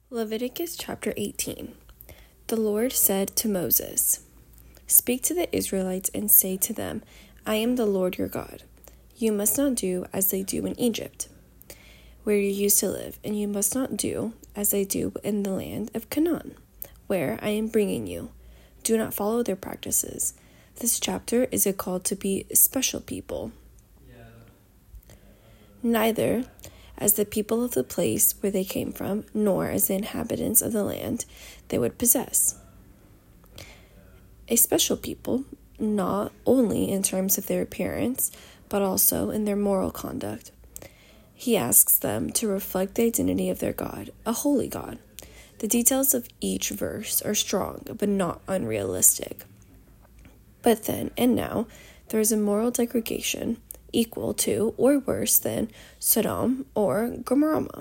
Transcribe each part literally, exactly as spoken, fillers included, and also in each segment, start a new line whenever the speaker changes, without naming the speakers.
Leviticus chapter eighteen. The Lord said to Moses, "Speak to the Israelites and say to them, I am the Lord your God. You must not do as they do in Egypt, where you used to live, and you must not do as they do in the land of Canaan, where I am bringing you. Do not follow their practices." This chapter is a call to be a special people. Neither as the people of the place where they came from, nor as the inhabitants of the land they would possess. A special people, not only in terms of their appearance, but also in their moral conduct. He asks them to reflect the identity of their God, a holy God. The details of each verse are strong, but not unrealistic. But then, and now, there is a moral degradation equal to or worse than Sodom or Gomorrah.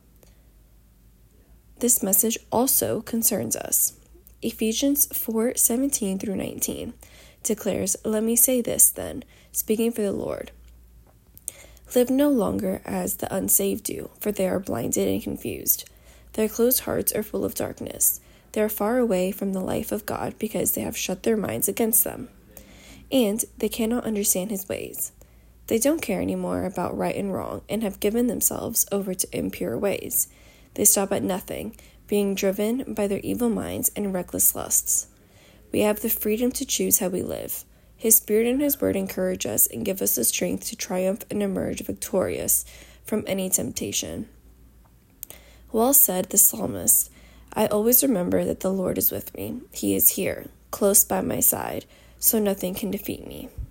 This message also concerns us. Ephesians four seventeen through nineteen declares, "Let me say this then, speaking for the Lord. Live no longer as the unsaved do, for they are blinded and confused. Their closed hearts are full of darkness. They are far away from the life of God because they have shut their minds against them, and they cannot understand his ways. They don't care anymore about right and wrong and have given themselves over to impure ways. They stop at nothing, being driven by their evil minds and reckless lusts. We have the freedom to choose how we live. His Spirit and His Word encourage us and give us the strength to triumph and emerge victorious from any temptation." Well said the psalmist, "I always remember that the Lord is with me. He is here, close by my side, so nothing can defeat me."